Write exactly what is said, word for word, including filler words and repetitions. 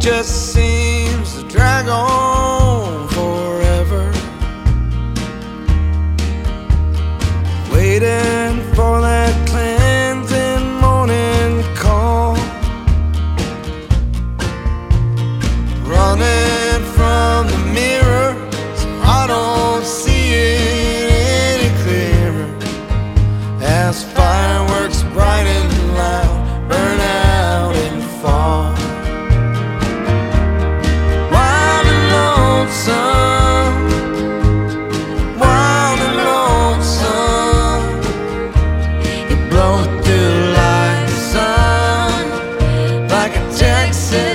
just seems to drag on forever, waiting for that cleansing morning call, running from the mirror so I don't see it any clearer, as fireworks bright and loud burn out and fall. Wild and lonesome, wild and lonesome, it blows through like the sun, like a Texas